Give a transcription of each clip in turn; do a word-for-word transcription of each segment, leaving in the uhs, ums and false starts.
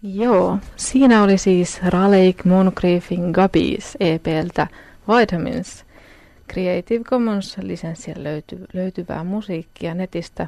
Joo, siinä oli siis Raleigh Moncriefin Guppies E P:ltä Vitamins. Creative Commons lisenssillä löyty, löytyvää musiikkia netistä.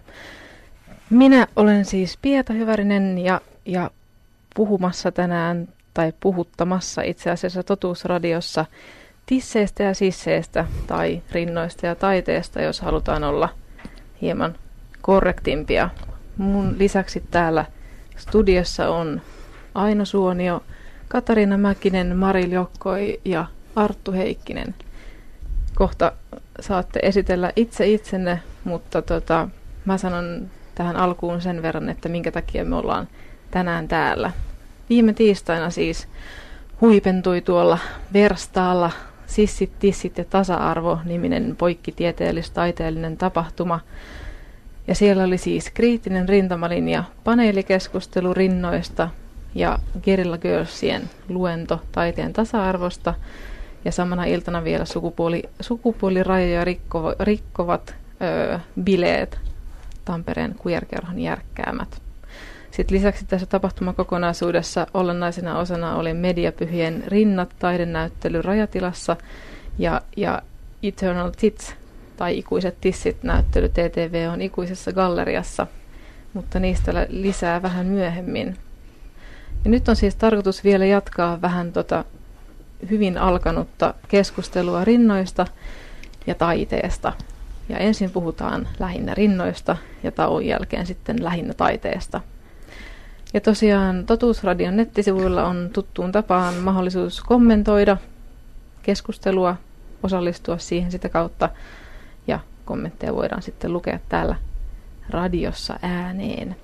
Minä olen siis Pieta Hyvärinen ja, ja puhumassa tänään, tai puhuttamassa itse asiassa Totuusradiossa tisseistä ja sisseistä tai rinnoista ja taiteesta, jos halutaan olla hieman korrektimpia. Mun lisäksi täällä studiossa on Aino Suonio, Katariina Mäkinen, Mari Jokkoi ja Arttu Heikkinen. Kohta saatte esitellä itse itsenne, mutta tota, mä sanon tähän alkuun sen verran, että minkä takia me ollaan tänään täällä. Viime tiistaina siis huipentui tuolla Verstaalla Sissit, tissit ja tasa-arvo-niminen poikkitieteellis-taiteellinen tapahtuma. Ja siellä oli siis kriittinen rintamalinja, paneelikeskustelu rinnoista ja Guerilla Girlsien luento taiteen tasa-arvosta. Ja samana iltana vielä sukupuoli, sukupuolirajoja rikko, rikkovat öö, bileet, Tampereen queer-kerhon järkkäämät. Sitten lisäksi tässä tapahtumakokonaisuudessa olennaisena osana oli Mediapyhien rinnat taidenäyttely Rajatilassa ja, ja Eternal Tits tai Ikuiset tissit näyttely T T V on ikuisessa galleriassa, mutta niistä lisää vähän myöhemmin. Ja nyt on siis tarkoitus vielä jatkaa vähän tota hyvin alkanutta keskustelua rinnoista ja taiteesta. Ja ensin puhutaan lähinnä rinnoista ja tauon jälkeen sitten lähinnä taiteesta. Ja tosiaan Totuusradion nettisivuilla on tuttuun tapaan mahdollisuus kommentoida keskustelua, osallistua siihen sitä kautta ja kommentteja voidaan sitten lukea täällä radiossa ääneen.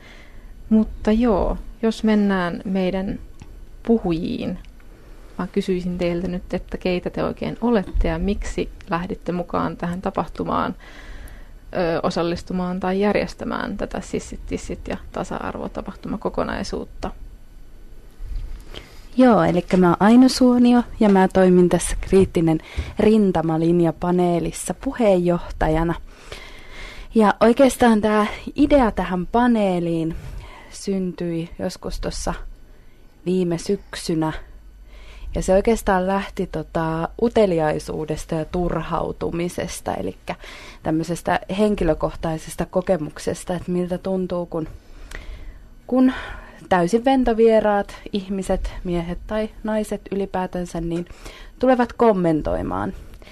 Mutta joo, jos mennään meidän puhujiin, mä kysyisin teiltä nyt, että keitä te oikein olette ja miksi lähditte mukaan tähän tapahtumaan ö, osallistumaan tai järjestämään tätä Sissit, tissit ja tasa-arvotapahtumakokonaisuutta. Joo, eli mä oon Aino Suonio ja mä toimin tässä kriittinen rintamalinja-paneelissa puheenjohtajana. Ja oikeastaan tämä idea tähän paneeliin syntyi joskus tuossa viime syksynä. Ja se oikeastaan lähti tota uteliaisuudesta ja turhautumisesta, eli tämmöisestä henkilökohtaisesta kokemuksesta, että miltä tuntuu, kun, kun täysin ventovieraat ihmiset, miehet tai naiset ylipäätänsä, niin tulevat kommentoimaan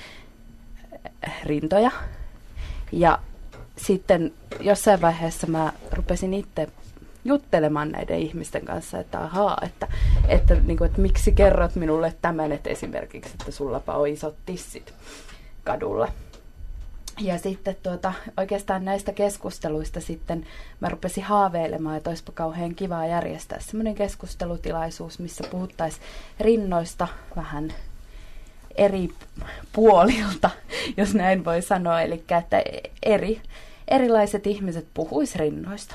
rintoja. Ja sitten jossain vaiheessa mä rupesin itse juttelemaan näiden ihmisten kanssa, että ahaa, että, että, niin kuin, että miksi kerrot minulle tämän, että esimerkiksi, että sullapa on isot tissit kadulla. Ja sitten tuota, oikeastaan näistä keskusteluista sitten mä rupesin haaveilemaan, että olisipa kauhean kivaa järjestää semmoinen keskustelutilaisuus, missä puhuttaisiin rinnoista vähän eri puolilta, jos näin voi sanoa, eli että eri, erilaiset ihmiset puhuis rinnoista.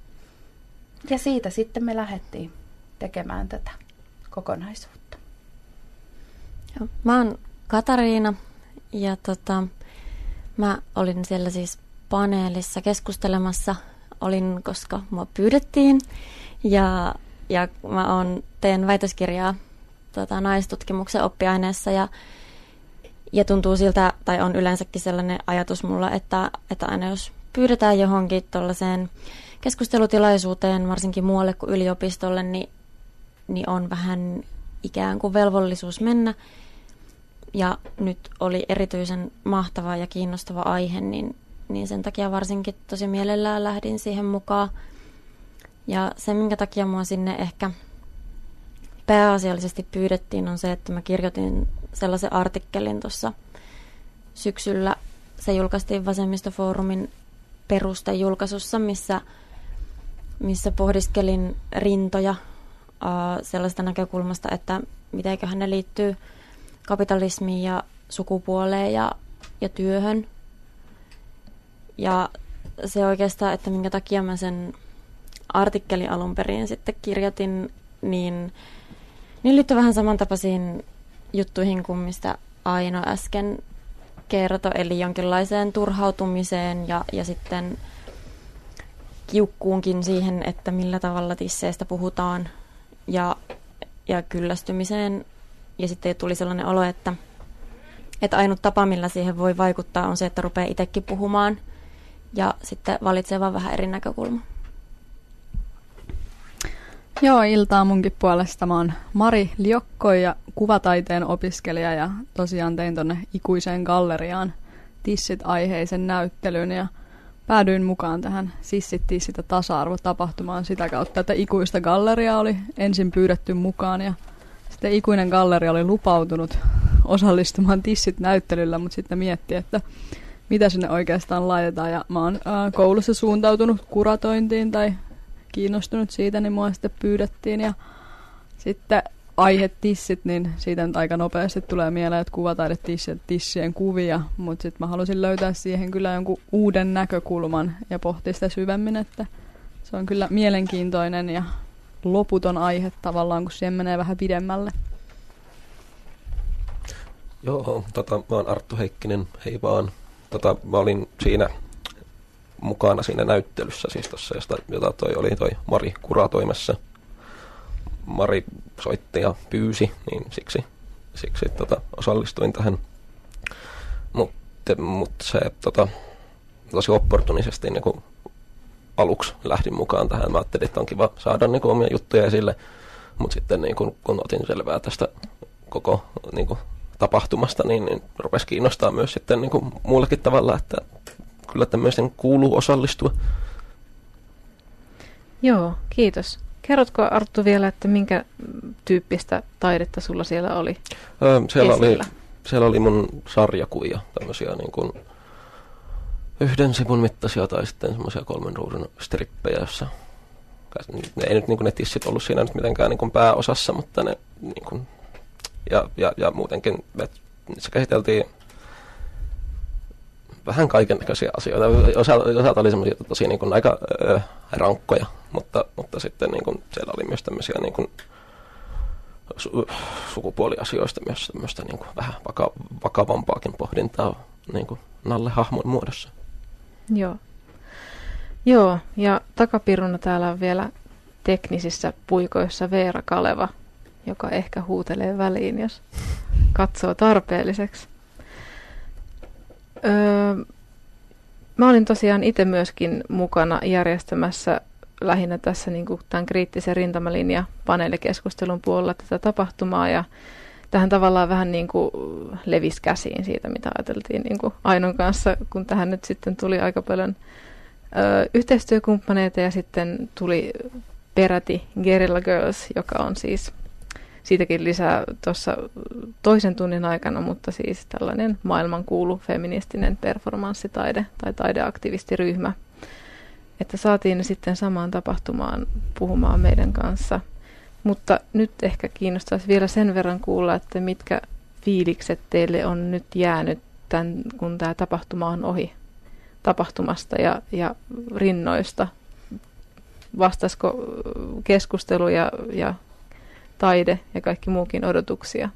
Ja siitä sitten me lähdettiin tekemään tätä kokonaisuutta. Joo, mä oon Katariina ja tota, mä olin siellä siis paneelissa keskustelemassa, olin koska mua pyydettiin ja, ja mä oon, teen väitöskirjaa tota, naistutkimuksen oppiaineessa ja, ja tuntuu siltä, tai on yleensäkin sellainen ajatus mulla, että, että aina jos pyydetään johonkin tuollaiseen keskustelutilaisuuteen, varsinkin muualle kuin yliopistolle, niin, niin on vähän ikään kuin velvollisuus mennä. Ja nyt oli erityisen mahtava ja kiinnostava aihe, niin, niin sen takia varsinkin tosi mielellään lähdin siihen mukaan. Ja se, minkä takia mua sinne ehkä pääasiallisesti pyydettiin, on se, että mä kirjoitin sellaisen artikkelin tuossa syksyllä. Se julkaistiin Vasemmistofoorumin perustejulkaisussa, missä, missä pohdiskelin rintoja uh, sellaista näkökulmasta, että mitenköhän ne liittyy kapitalismiin ja sukupuoleen ja, ja työhön. Ja se oikeastaan, että minkä takia mä sen artikkelin alun perin sitten kirjoitin, niin, niin liittyy vähän samantapaisiin juttuihin kuin mistä Aino äsken kertoi, eli jonkinlaiseen turhautumiseen ja, ja sitten kiukkuunkin siihen, että millä tavalla tisseistä puhutaan ja, ja kyllästymiseen. Ja sitten tuli sellainen olo, että, että ainut tapa, millä siihen voi vaikuttaa, on se, että rupeaa itsekin puhumaan ja sitten valitsee vaan vähän eri näkökulma. Joo, iltaa munkin puolesta. Mä oon Mari Liokko ja kuvataiteen opiskelija ja tosiaan tein tonne ikuiseen galleriaan tissit-aiheisen näyttelyn ja päädyin mukaan tähän Sissit, tissit ja tasa-arvo-tapahtumaan sitä kautta, että ikuista galleriaa oli ensin pyydetty mukaan ja sitten ikuinen galleria oli lupautunut osallistumaan tissit-näyttelyllä, mutta sitten mietti, että mitä sinne oikeastaan laitetaan ja mä oon äh, koulussa suuntautunut kuratointiin tai kiinnostunut siitä, niin mua sitten pyydettiin ja sitten aihe tissit, niin siitä nyt aika nopeasti tulee mieleen, että kuvataidetissit, tissien kuvia, mutta sitten mä halusin löytää siihen kyllä jonkun uuden näkökulman ja pohtia sitä syvemmin, että se on kyllä mielenkiintoinen ja loputon aihe tavallaan, kun siihen menee vähän pidemmälle. Joo, tota, mä oon Arttu Heikkinen, hei vaan. Tota, mä olin siinä mukana siinä näyttelyssä, siis tossa, josta, jota toi oli toi Mari kuratoimassa. Mari soitti ja pyysi, niin siksi, siksi tota, osallistuin tähän. Mutta mut se tota, tosi opportunisesti niin kun aluksi lähdin mukaan tähän. Mä ajattelin, että on kiva saada niin kun, omia juttuja esille, mutta sitten niin kun, kun otin selvää tästä koko niin kun, tapahtumasta, niin, niin rupesi kiinnostaa myös sitten niin kun, muullakin tavalla, että kyllä tämmöisen kuuluu osallistua. Joo, kiitos. Kerrotko Arttu vielä, että minkä tyyppistä taidetta sulla siellä oli öö, siellä, oli esillä? siellä oli mun sarjakuvia, tämmöisiä niin kuin yhden sivun mittaisia tai sitten semmoisia kolmen ruudun strippejä, jossa ne ei nyt niin kuin ne tissit ollut siinä nyt mitenkään niin kuin pääosassa, mutta ne niin kuin, ja, ja, ja muutenkin se käsiteltiin vähän kaikennäköisiä asioita. Osa, osa oli semmoisia tosi niin kuin aika ö, rankkoja, mutta, mutta sitten niin kuin siellä oli myös tämmöisiä niin kuin su, sukupuoliasioista myös tämmöistä niin kuin vähän vaka, vakavampaakin pohdintaa niin kuin Nalle-hahmon muodossa. Joo. Joo, ja takapiruna täällä on vielä teknisissä puikoissa Veera Kaleva, joka ehkä huutelee väliin, jos katsoo tarpeelliseksi. Öö, mä olin tosiaan itse myöskin mukana järjestämässä lähinnä tässä niin kuin tämän kriittisen rintamalinja paneelikeskustelun puolella tätä tapahtumaa ja tähän tavallaan vähän niin kuin levisi käsiin siitä, mitä ajateltiin niin kuin Ainon kanssa, kun tähän nyt sitten tuli aika paljon ö, yhteistyökumppaneita ja sitten tuli peräti Guerrilla Girls, joka on siis siitäkin lisää tuossa toisen tunnin aikana, mutta siis tällainen maailmankuulu feministinen performanssitaide tai taideaktivistiryhmä. Että saatiin ne sitten samaan tapahtumaan puhumaan meidän kanssa. Mutta nyt ehkä kiinnostaisi vielä sen verran kuulla, että mitkä fiilikset teille on nyt jäänyt, tämän, kun tämä tapahtuma on ohi tapahtumasta ja, ja rinnoista. Vastaisiko keskustelu ja, ja taide ja kaikki muukin odotuksia?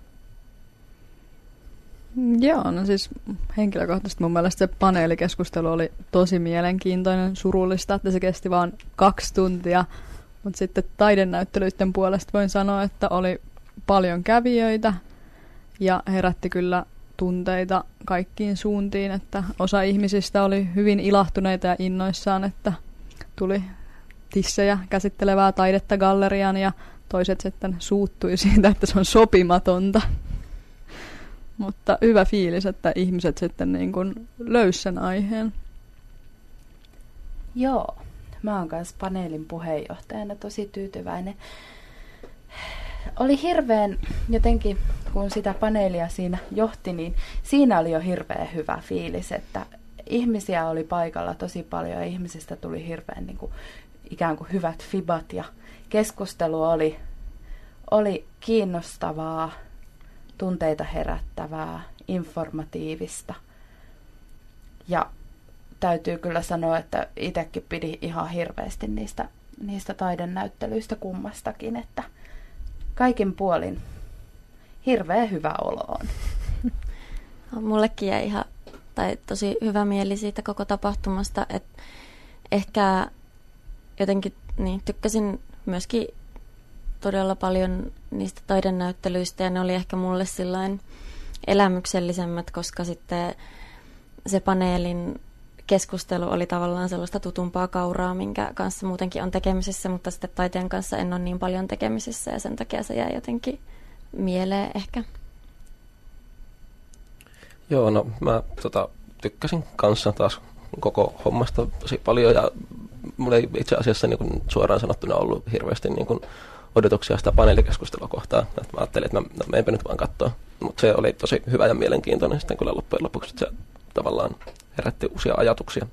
Joo, no siis henkilökohtaisesti mun mielestä se paneelikeskustelu oli tosi mielenkiintoinen, surullista, että se kesti vaan kaksi tuntia. Mutta sitten taidenäyttelyiden puolesta voin sanoa, että oli paljon kävijöitä ja herätti kyllä tunteita kaikkiin suuntiin, että osa ihmisistä oli hyvin ilahtuneita ja innoissaan, että tuli tissejä käsittelevää taidetta galleriaan ja toiset sitten suuttui siitä, että se on sopimatonta. Mutta hyvä fiilis, että ihmiset sitten niin kuin löysi sen aiheen. Joo, mä oon kanssa paneelin puheenjohtajana tosi tyytyväinen. Oli hirveän jotenkin, kun sitä paneelia siinä johti, niin siinä oli jo hirveän hyvä fiilis, että ihmisiä oli paikalla tosi paljon ja ihmisistä tuli hirveän niin kuin, ikään kuin hyvät fibat ja keskustelu oli, oli kiinnostavaa, tunteita herättävää, informatiivista. Ja täytyy kyllä sanoa, että itsekin pidi ihan hirveästi niistä, niistä taidenäyttelyistä kummastakin, että kaikin puolin hirveän hyvä olo on. Mullekin jäi ihan tai tosi hyvä mieli siitä koko tapahtumasta, että ehkä jotenkin niin, tykkäsin myöskin todella paljon niistä taidenäyttelyistä ja ne oli ehkä mulle sillain elämyksellisemmät, koska sitten se paneelin keskustelu oli tavallaan sellaista tutumpaa kauraa, minkä kanssa muutenkin on tekemisissä, mutta sitten taiteen kanssa en ole niin paljon tekemisissä ja sen takia se jää jotenkin mieleen ehkä. Joo, no mä tota, tykkäsin kanssa taas koko hommasta tosi paljon ja mulla ei itse asiassa niin kuin suoraan sanottuna ollut hirveästi niin kuin odotuksia sitä paneelikeskustelua kohtaan. Että mä ajattelin, että mä, no, mä enpä nyt vaan katsoa. Mutta se oli tosi hyvä ja mielenkiintoinen sitten kyllä loppujen lopuksi, että se tavallaan herätti uusia ajatuksia.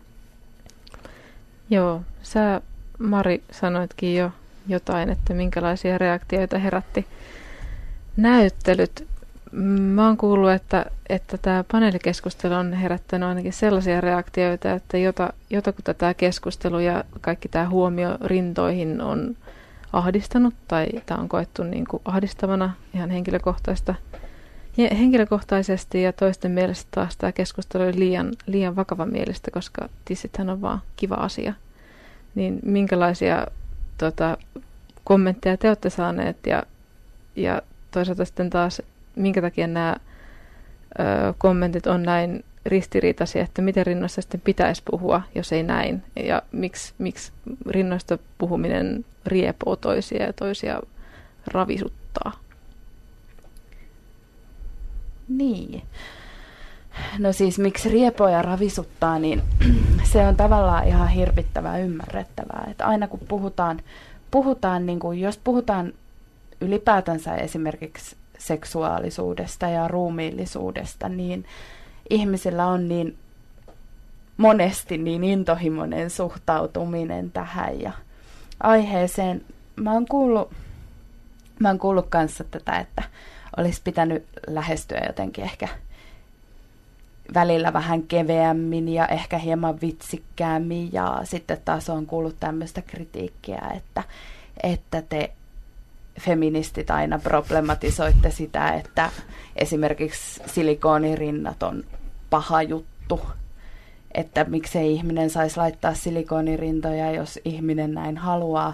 Joo, sä Mari sanoitkin jo jotain, että minkälaisia reaktioita herätti näyttelyt. Mä oon kuullut, että, että tämä paneelikeskustelu on herättänyt ainakin sellaisia reaktioita, että jota, jota kun tätä keskustelua ja kaikki tämä huomio rintoihin on ahdistanut tai tämä on koettu niin kuin ahdistavana ihan henkilökohtaista, henkilökohtaisesti ja toisten mielestä taas tämä keskustelu on liian, liian vakava mielestä, koska tissithän on vaan kiva asia. Niin minkälaisia tota, kommentteja te olette saaneet ja, ja toisaalta sitten taas minkä takia nämä ö, kommentit on näin ristiriitaisia, että miten rinnoista sitten pitäisi puhua, jos ei näin. Ja miksi, miksi rinnoista puhuminen riepoo toisia ja toisia ravisuttaa. Niin. No siis miksi riepoo ja ravisuttaa, niin se on tavallaan ihan hirvittävää ymmärrettävää. Että aina kun puhutaan, puhutaan niin kuin, jos puhutaan ylipäätänsä esimerkiksi seksuaalisuudesta ja ruumiillisuudesta, niin ihmisillä on niin monesti niin intohimoinen suhtautuminen tähän ja aiheeseen. Mä oon kuullut, mä oon kuullut kanssa tätä, että olisi pitänyt lähestyä jotenkin ehkä välillä vähän keveämmin ja ehkä hieman vitsikkäämmin ja sitten taas on kuullut tämmöistä kritiikkiä, että, että te feministit aina problematisoitte sitä, että esimerkiksi silikoonirinnat on paha juttu, että miksei ihminen saisi laittaa silikoonirintoja, jos ihminen näin haluaa.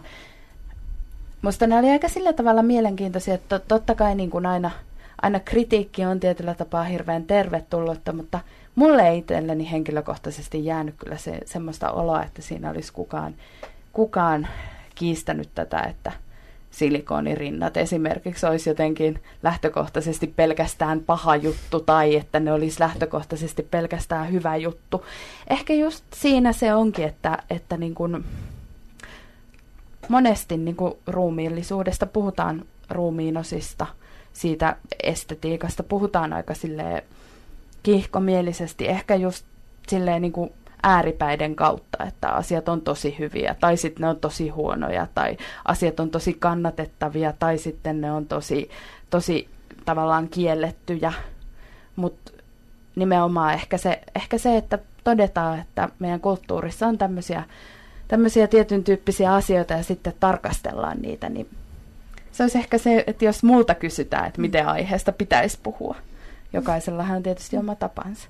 Musta ne oli aika sillä tavalla mielenkiintoisia, että totta kai niin kuin aina, aina kritiikki on tietyllä tapaa hirveän tervetullutta, mutta mulle ei itselleni henkilökohtaisesti jäänyt kyllä se, semmoista oloa, että siinä olisi kukaan, kukaan kiistänyt tätä, että silikoonirinnat esimerkiksi olisi jotenkin lähtökohtaisesti pelkästään paha juttu tai että ne olisi lähtökohtaisesti pelkästään hyvä juttu. Ehkä just siinä se onkin, että, että niin kuin monesti niin kuin ruumiillisuudesta puhutaan ruumiinosista, siitä estetiikasta puhutaan aika silleen kiihkomielisesti, ehkä just silleen niin kuin ääripäiden kautta, että asiat on tosi hyviä, tai sitten ne on tosi huonoja, tai asiat on tosi kannatettavia, tai sitten ne on tosi, tosi tavallaan kiellettyjä. Mutta nimenomaan ehkä se, ehkä se, että todetaan, että meidän kulttuurissa on tämmöisiä, tämmöisiä tietyn tyyppisiä asioita, ja sitten tarkastellaan niitä, niin se olisi ehkä se, että jos multa kysytään, että miten aiheesta pitäisi puhua. Jokaisellahan on tietysti oma tapansa.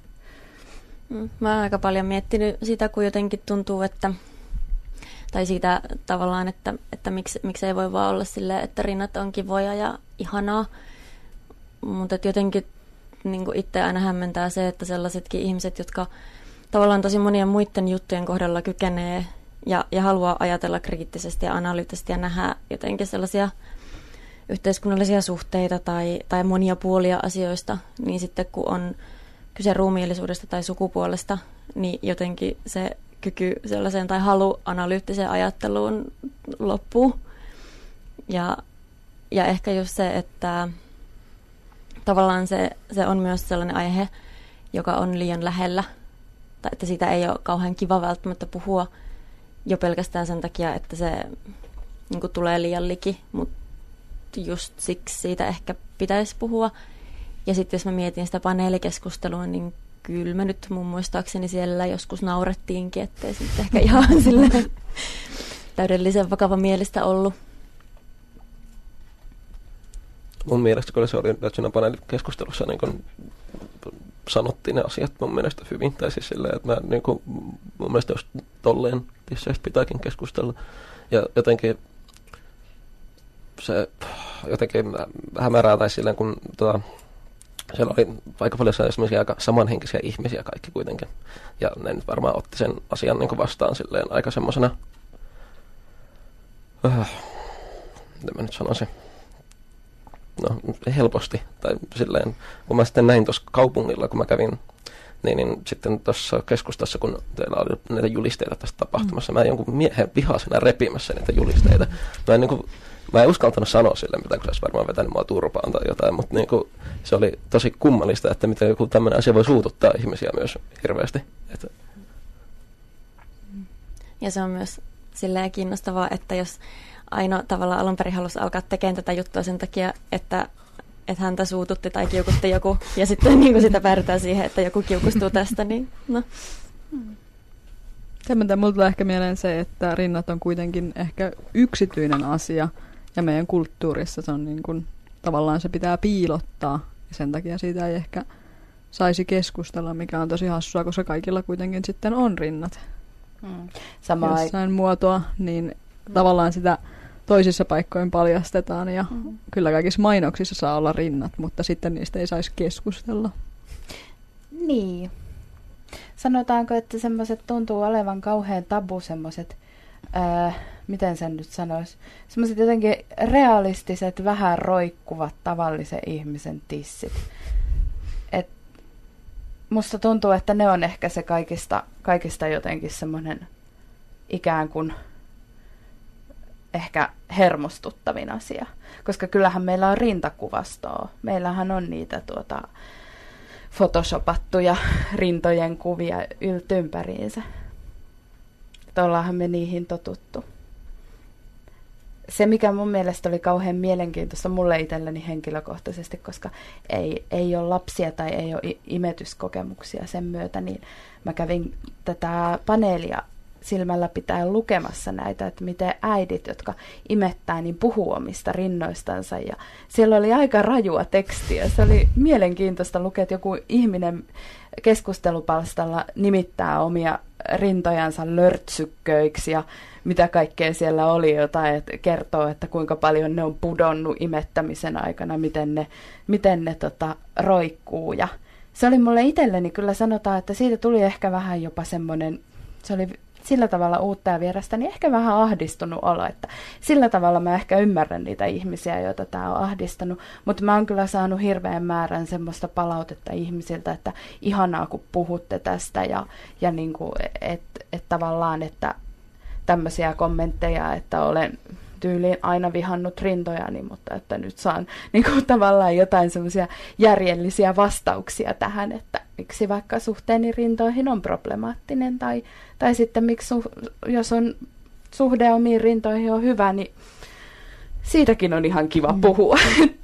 Mä oon aika paljon miettinyt sitä, kun jotenkin tuntuu, että, tai siitä tavallaan, että, että miksi, miksi ei voi vaan olla silleen, että rinnat on kivoja ja ihanaa. Mutta jotenkin niin kuin itse aina hämmentää se, että sellaisetkin ihmiset, jotka tavallaan tosi monien muiden juttujen kohdalla kykenee ja, ja haluaa ajatella kriittisesti ja analyyttisesti ja nähdä jotenkin sellaisia yhteiskunnallisia suhteita tai, tai monia puolia asioista, niin sitten kun on kyse ruumiillisuudesta tai sukupuolesta, niin jotenkin se kyky sellaiseen tai halu analyyttiseen ajatteluun loppuu. Ja, ja ehkä just se, että tavallaan se, se on myös sellainen aihe, joka on liian lähellä, tai että siitä ei ole kauhean kiva välttämättä puhua jo pelkästään sen takia, että se niin kuin tulee liian liki, mutta just siksi siitä ehkä pitäisi puhua. Ja sitten jos mä mietin sitä paneelikeskustelua, niin kyllä mä nyt mun muistaakseni siellä joskus naurettiinkin, ettei se nyt ehkä ihan silleen täydellisen vakava mielistä ollut. Mun mielestä kyllä se oli, että siinä paneelikeskustelussa niin kun sanottiin ne asiat mun mielestä hyvin. Tai siis silleen, että mä, niin kun, mun mielestä jos tolleen tisseistä pitääkin keskustella. Ja jotenkin se jotenkin hämärää tai silleen, kun tota, siellä oli aika paljon sellaisia aika samanhenkisiä ihmisiä kaikki kuitenkin. Ja ne nyt varmaan otti sen asian niin kuin vastaan silleen aika semmoisena, öh, miten mä nyt sanoisin, no helposti. Tai silleen, kun mä sitten näin tuossa kaupungilla, kun mä kävin, niin, niin sitten tuossa keskustassa, kun teillä oli näitä julisteita tästä tapahtumassa, mm. mä jonkun miehen vihasena repimässä niitä julisteita. Mä en, niin kuin, mä en uskaltanut sanoa sille mitään, kun se olisi varmaan vetänyt mua turpaan tai jotain, mutta niin kuin, se oli tosi kummallista, että miten joku tämmöinen asia voi suututtaa ihmisiä myös hirveästi. Että ja se on myös silleen kiinnostavaa, että jos Aino tavallaan alun perin halusi alkaa tekemään tätä juttua sen takia, että, että häntä suututti tai kiukutti joku, ja sitten niin kuin sitä päädytään siihen, että joku kiukustuu tästä, niin no. Tämmöinen mulla tulee ehkä mieleen se, että rinnat on kuitenkin ehkä yksityinen asia, ja meidän kulttuurissa se on niin kuin, tavallaan se pitää piilottaa, ja sen takia siitä ei ehkä saisi keskustella, mikä on tosi hassua, koska kaikilla kuitenkin sitten on rinnat. Mm. Sama jossain muotoa, niin mm. tavallaan sitä toisissa paikkoin paljastetaan, ja mm. kyllä kaikissa mainoksissa saa olla rinnat, mutta sitten niistä ei saisi keskustella. Niin. Sanotaanko, että semmoiset tuntuu olevan kauhean tabu, semmoiset, ää, miten sen nyt sanoisi, semmoiset jotenkin realistiset, vähän roikkuvat tavallisen ihmisen tissit. Et musta tuntuu, että ne on ehkä se kaikista, kaikista jotenkin semmoinen ikään kuin ehkä hermostuttavin asia. Koska kyllähän meillä on rintakuvastoa. Meillähän on niitä tuota photoshopattuja rintojen kuvia yltympäriinsä. Ollaanhan me niihin totuttu. Se, mikä mun mielestä oli kauhean mielenkiintoista mulle itselleni henkilökohtaisesti, koska ei, ei ole lapsia tai ei ole imetyskokemuksia sen myötä, niin mä kävin tätä paneelia silmällä pitää lukemassa näitä, että miten äidit, jotka imettää, niin puhuu omista rinnoistansa. Ja siellä oli aika rajua tekstiä. Se oli mielenkiintoista lukea, että joku ihminen keskustelupalstalla nimittää omia rintojansa lörtsykköiksi ja mitä kaikkea siellä oli, jotain, että kertoo, että kuinka paljon ne on pudonnut imettämisen aikana, miten ne, miten ne tota, roikkuu. Ja se oli mulle itselleni, kyllä sanotaan, että siitä tuli ehkä vähän jopa semmoinen, se oli sillä tavalla uutta ja vierasta, niin ehkä vähän ahdistunut olo, että sillä tavalla mä ehkä ymmärrän niitä ihmisiä, joita tämä on ahdistanut, mutta mä oon kyllä saanut hirveän määrän semmoista palautetta ihmisiltä, että ihanaa kun puhutte tästä ja, ja niin kuin, et, et tavallaan, että tämmöisiä kommentteja, että olen tyyliin aina vihannut rintojani, mutta että nyt saan niin kuin, tavallaan jotain semmoisia järjellisiä vastauksia tähän, että miksi vaikka suhteeni rintoihin on problemaattinen, tai, tai sitten miksi su, jos on suhde omiin rintoihin on hyvä, niin siitäkin on ihan kiva mm. puhua.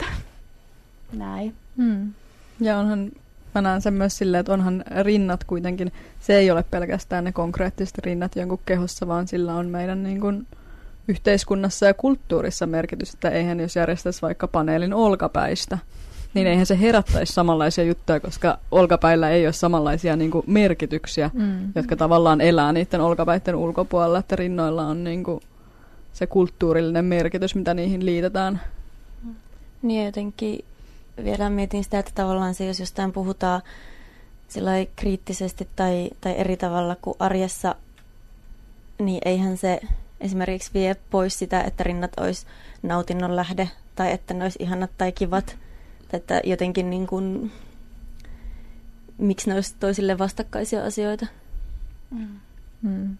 Näin. Mm. Ja onhan, mä näen sen myös silleen, että onhan rinnat kuitenkin, se ei ole pelkästään ne konkreettiset rinnat jonkun kehossa, vaan sillä on meidän niin kuin yhteiskunnassa ja kulttuurissa merkitys, että eihän jos järjestäisi vaikka paneelin olkapäistä, niin eihän se herättäisi samanlaisia juttuja, koska olkapäillä ei ole samanlaisia niin kuin merkityksiä, mm. jotka tavallaan elää niiden olkapäiden ulkopuolella, että rinnoilla on niin kuin se kulttuurillinen merkitys, mitä niihin liitetään. Niin jotenkin vielä mietin sitä, että tavallaan se, jos jostain puhutaan sillai kriittisesti tai, tai eri tavalla kuin arjessa, niin eihän se esimerkiksi vie pois sitä, että rinnat olisi nautinnon lähde tai että ne olisi ihanat tai kivat. Että jotenkin niin kuin, miksi ne olisi toisille vastakkaisia asioita. Mm. Mm.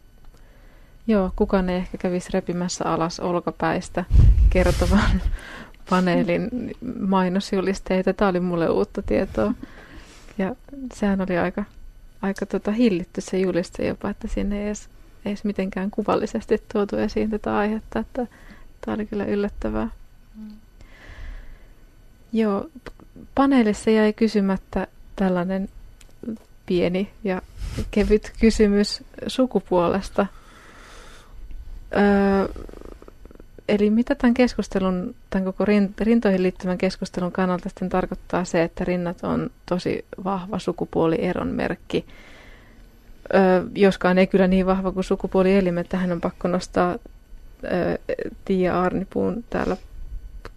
Joo, kukaan ei ehkä kävisi repimässä alas olkapäistä kertovan paneelin mainosjulisteita. Tämä oli mulle uutta tietoa. Ja sehän oli aika, aika tota hillitty se juliste jopa, että sinne ei edes, ei edes mitenkään kuvallisesti tuotu esiin tätä aihetta. Että tämä oli kyllä yllättävää. Mm. Joo, paneelissa jäi kysymättä tällainen pieni ja kevyt kysymys sukupuolesta. Öö, eli mitä tämän keskustelun, tämän koko rintoihin liittyvän keskustelun kannalta sitten tarkoittaa se, että rinnat on tosi vahva sukupuolieron merkki. Öö, joskaan ei kyllä niin vahva kuin sukupuolielimet. Tähän on pakko nostaa öö, Tiia Arnipuun täällä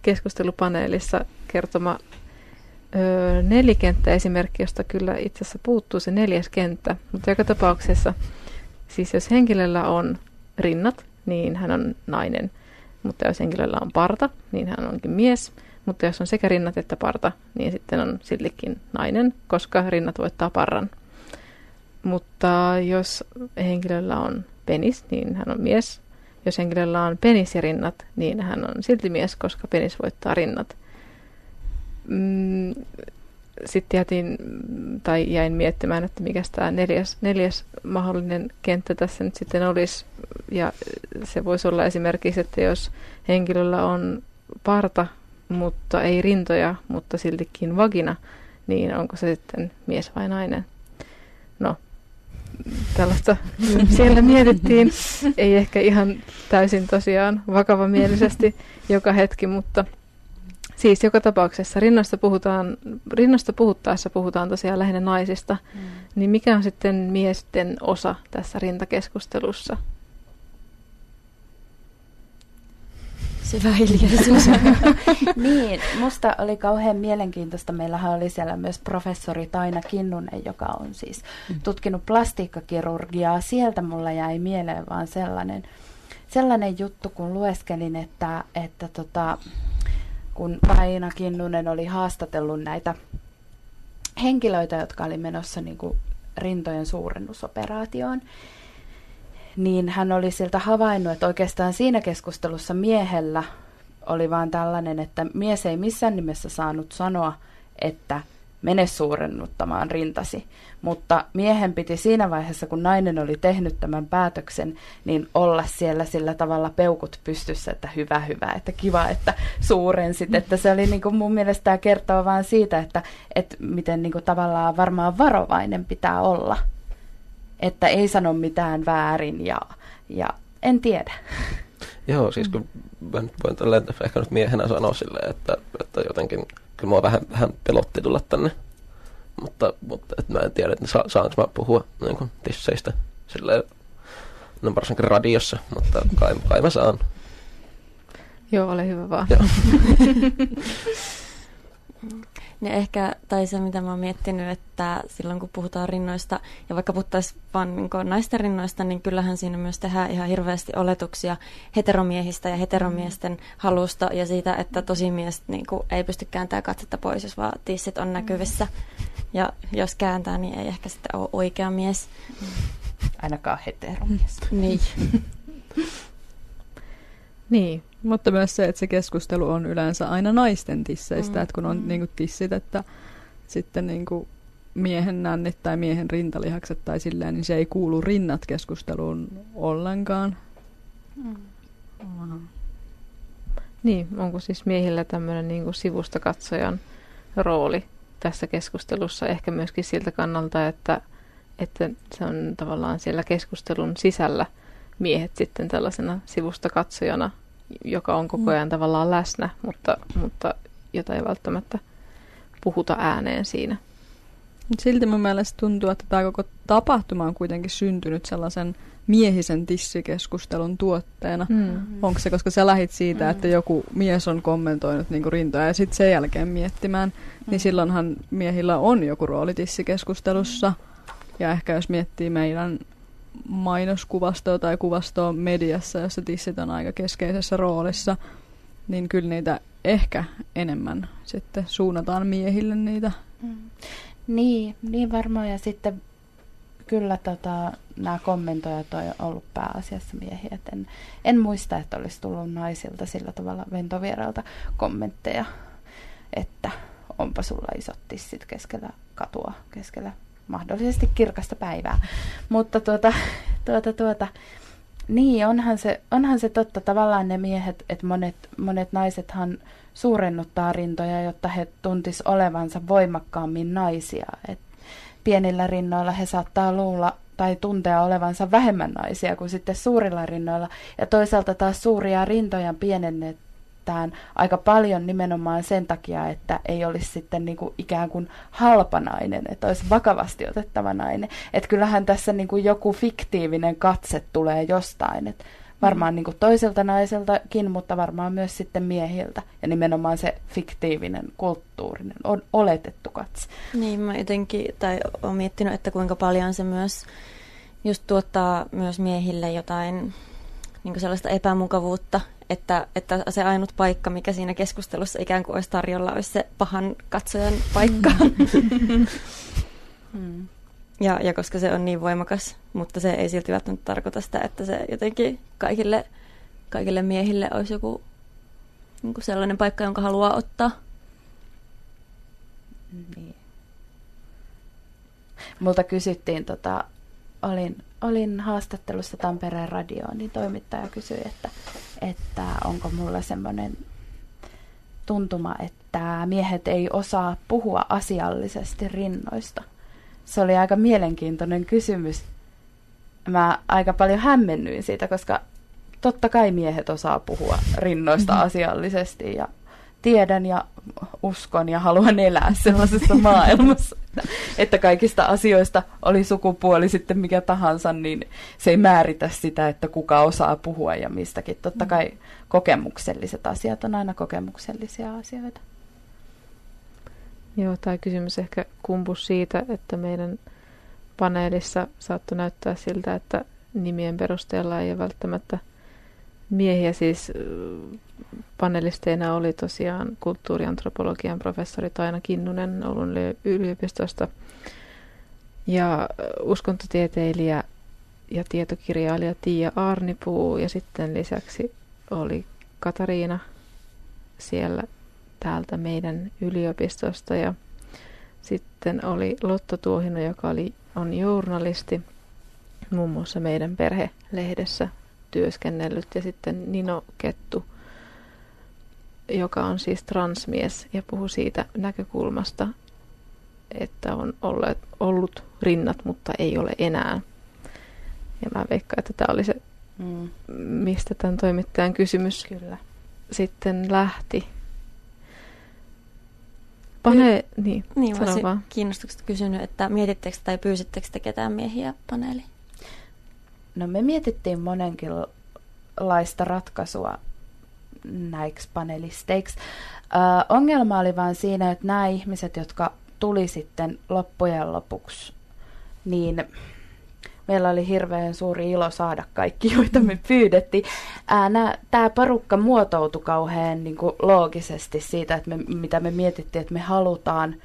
keskustelupaneelissa kertoma ö, nelikenttäesimerkki, josta kyllä itse asiassa puuttuu se neljäs kenttä. Mutta joka tapauksessa, siis jos henkilöllä on rinnat, niin hän on nainen. Mutta jos henkilöllä on parta, niin hän onkin mies. Mutta jos on sekä rinnat että parta, niin sitten on siltikin nainen, koska rinnat voittaa parran. Mutta jos henkilöllä on penis, niin hän on mies. Jos henkilöllä on penis ja rinnat, niin hän on silti mies, koska penis voittaa rinnat. Mm, sitten jätin, tai jäin miettimään, että mikä tämä neljäs, neljäs mahdollinen kenttä tässä nyt sitten olisi. Ja se voisi olla esimerkiksi, että jos henkilöllä on parta, mutta ei rintoja, mutta siltikin vagina, niin onko se sitten mies vai nainen? No, tällaista siellä mietittiin. Ei ehkä ihan täysin tosiaan vakavamielisesti joka hetki, mutta siis joka tapauksessa rinnasta, puhutaan, rinnasta puhuttaessa puhutaan tosiaan lähinnä naisista. Mm. Niin mikä on sitten miesten osa tässä rintakeskustelussa? Syvä hiljaisuus. Niin, musta oli kauhean mielenkiintoista. Meillähän oli siellä myös professori Taina Kinnunen, joka on siis tutkinut plastiikkakirurgiaa. Sieltä mulla jäi mieleen vaan sellainen, sellainen juttu, kun lueskelin, että, että tota, kun Taina Kinnunen oli haastatellut näitä henkilöitä, jotka oli menossa niin kuin rintojen suurennusoperaatioon, niin hän oli siltä havainnut, että oikeastaan siinä keskustelussa miehellä oli vaan tällainen, että mies ei missään nimessä saanut sanoa, että mene suurennuttamaan rintasi. Mutta miehen piti siinä vaiheessa, kun nainen oli tehnyt tämän päätöksen, niin olla siellä sillä tavalla peukut pystyssä, että hyvä, hyvä, että kiva, että suurensit. Että se oli niin kuin mun mielestä tämä kertoo vaan siitä, että, että miten niin kuin tavallaan varmaan varovainen pitää olla. Että ei sano mitään väärin ja, ja en tiedä. Joo, siis kun mä nyt voin tälleen, ehkä nyt miehenä sanoa silleen, että, että jotenkin, kyllä mua vähän, vähän pelotti tulla tänne. Mutta, mutta että mä en tiedä, että sa, saanko mä puhua niin kuin tisseistä silleen, no varsinkin radiossa, mutta kai, kai mä saan. Joo, ole hyvä vaan. Ja ehkä, tai se mitä mä oon miettinyt, että silloin kun puhutaan rinnoista, ja vaikka puhuttaisiin vaan niin naisten rinnoista, niin kyllähän siinä myös tehdään ihan hirveästi oletuksia heteromiehistä ja heteromiesten halusta, ja siitä, että tosimies niin kuin, ei pysty kääntämään katsetta pois, jos vaan tissit on näkyvissä. Ja jos kääntää, niin ei ehkä sitten ole oikea mies. Ainakaan heteromies. Niin. Niin. Mutta myös se, että se keskustelu on yleensä aina naisten tisseistä, mm. että kun on mm. niin kuin tissit, että sitten niin kuin miehen nännit tai miehen rintalihakset tai silleen, niin se ei kuulu rinnat keskusteluun ollenkaan. Mm. Mm. Niin, onko siis miehillä tämmöinen niin kuin sivusta katsojan rooli tässä keskustelussa, ehkä myöskin siltä kannalta, että, että se on tavallaan siellä keskustelun sisällä miehet sitten tällaisena sivusta katsojana, joka on koko ajan tavallaan läsnä, mutta, mutta jota ei välttämättä puhuta ääneen siinä. Silti mun mielestä tuntuu, että tämä koko tapahtuma on kuitenkin syntynyt sellaisen miehisen tissikeskustelun tuotteena. Mm. Onko se, koska sä lähit siitä, mm. että joku mies on kommentoinut niinku rintoja ja sitten sen jälkeen miettimään, mm. niin silloinhan miehillä on joku rooli tissikeskustelussa. Ja ehkä jos miettii meidän mainoskuvastoa tai kuvastoa mediassa, jossa tissit on aika keskeisessä roolissa, niin kyllä niitä ehkä enemmän sitten suunnataan miehille niitä. Mm. Niin, niin varmaan. Ja sitten kyllä tota, nämä kommentoijat on ollut pääasiassa miehiä. Et en, en muista, että olisi tullut naisilta sillä tavalla ventovierailta kommentteja, että onpa sulla isot tissit keskellä katua, keskellä mahdollisesti kirkasta päivää. Mutta tuota, tuota, tuota, niin onhan se, onhan se totta tavallaan ne miehet, että monet, monet naisethan suurennuttaa rintoja, jotta he tuntis olevansa voimakkaammin naisia. Et pienillä rinnoilla he saattaa luulla tai tuntea olevansa vähemmän naisia kuin sitten suurilla rinnoilla. Ja toisaalta taas suuria rintoja pienennetään aika paljon nimenomaan sen takia, että ei olisi sitten niin kuin ikään kuin halpa nainen, että olisi vakavasti otettava nainen. Että kyllähän tässä niin kuin joku fiktiivinen katse tulee jostain, että Varmaan niin kuin toiselta naiseltakin, mutta varmaan myös sitten miehiltä. Ja nimenomaan se fiktiivinen, kulttuurinen, on oletettu katse. Niin, mä jotenkin, tai olen miettinyt, että kuinka paljon se myös just tuottaa myös miehille jotain niin kuin sellaista epämukavuutta, että, että se ainut paikka, mikä siinä keskustelussa ikään kuin olisi tarjolla, olisi se pahan katsojan paikka. Hmm. Ja, ja koska se on niin voimakas, mutta se ei silti välttämättä tarkoita sitä, että se jotenkin kaikille, kaikille miehille olisi joku niin kuin sellainen paikka, jonka haluaa ottaa. Niin. Multa kysyttiin, tota, olin, olin haastattelussa Tampereen radioon, niin toimittaja kysyi, että, että onko mulla semmoinen tuntuma, että miehet ei osaa puhua asiallisesti rinnoista. Se oli aika mielenkiintoinen kysymys. Mä aika paljon hämmennyin siitä, koska totta kai miehet osaa puhua rinnoista mm-hmm. asiallisesti ja tiedän ja uskon ja haluan elää sellaisessa maailmassa, että, että kaikista asioista oli sukupuoli sitten mikä tahansa, niin se ei määritä sitä, että kuka osaa puhua ja mistäkin. Totta kai kokemukselliset asiat on aina kokemuksellisia asioita. Joo, tämä kysymys ehkä kumpus siitä, että meidän paneelissa saattoi näyttää siltä, että nimien perusteella ei ole välttämättä miehiä. Siis panelisteina oli tosiaan kulttuuriantropologian professori Taina Kinnunen Oulun yliopistosta ja uskontotieteilijä ja tietokirjailija Tiia Aarnipuu ja sitten lisäksi oli Katariina siellä täältä meidän yliopistosta ja sitten oli Lotta Tuohino, joka oli, on journalisti muun muassa meidän perhelehdessä työskennellyt ja sitten Nino Kettu, joka on siis transmies ja puhui siitä näkökulmasta, että on olleet, ollut rinnat, mutta ei ole enää. Ja mä veikkaan, että tämä oli se, mm. mistä tämän toimittajan kysymys Kyllä. sitten lähti. Pane, niin, niin sano vaan. Kiinnostuksesta kysynyt, että mietittekö tai pyysittekö te ketään miehiä paneeliin? No me mietittiin monenkinlaista ratkaisua näiksi panelisteiksi. Ö, ongelma oli vaan siinä, että nämä ihmiset, jotka tuli sitten loppujen lopuksi, niin meillä oli hirveän suuri ilo saada kaikki, joita me pyydettiin. Tämä porukka muotoutui kauhean niin kuin loogisesti siitä, että me, mitä me mietittiin, että me halutaan.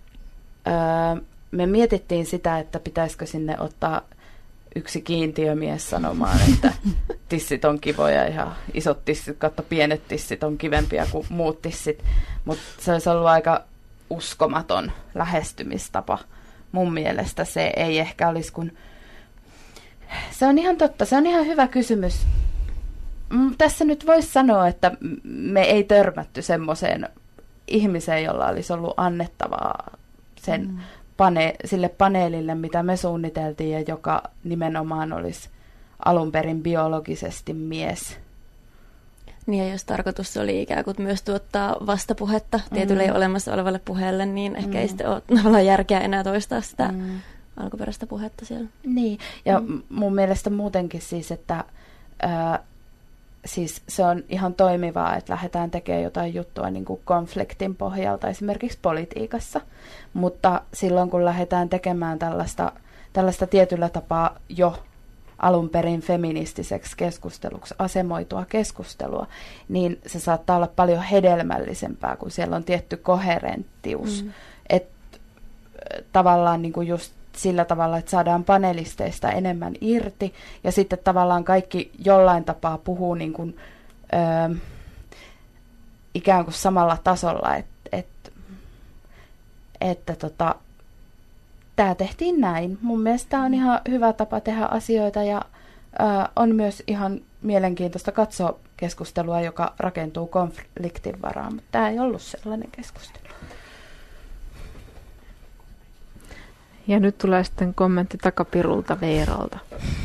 Öö, me mietittiin sitä, että pitäisikö sinne ottaa yksi kiintiömies sanomaan, että tissit on kivoja ja isot tissit, katso pienet tissit on kivempiä kuin muut tissit. Mutta se olisi ollut aika uskomaton lähestymistapa. Mun mielestä se ei ehkä olisi kun... Se on ihan totta, se on ihan hyvä kysymys. Tässä nyt voisi sanoa, että me ei törmätty semmoiseen ihmiseen, jolla olisi ollut annettavaa sen mm. pane- sille paneelille, mitä me suunniteltiin, ja joka nimenomaan olisi alun perin biologisesti mies. Niin ja jos tarkoitus oli ikään kuin myös tuottaa vastapuhetta mm. tietylle jo olemassa olevalle puheelle, niin ehkä mm. ei sitten ole järkeä enää toistaa sitä mm. alkuperäistä puhetta siellä. Niin, ja mm. mun mielestä muutenkin siis, että ää, siis se on ihan toimivaa, että lähdetään tekemään jotain juttua niin kuin konfliktin pohjalta, esimerkiksi politiikassa, mutta silloin kun lähdetään tekemään tällaista, tällaista tietyllä tapaa jo alun perin feministiseksi keskusteluksi asemoitua keskustelua, niin se saattaa olla paljon hedelmällisempää, kun siellä on tietty koherenttius. Mm. Että tavallaan niin kuin just sillä tavalla, että saadaan panelisteista enemmän irti, ja sitten tavallaan kaikki jollain tapaa puhuu niin kuin, ö, ikään kuin samalla tasolla, että, että, että tota, tämä tehtiin näin. Mun mielestä tämä on ihan hyvä tapa tehdä asioita, ja ö, on myös ihan mielenkiintoista katsoa keskustelua, joka rakentuu konfliktin varaan, mutta tämä ei ollut sellainen keskustelu. Ja nyt tulee sitten kommentti takapirulta Veeralta.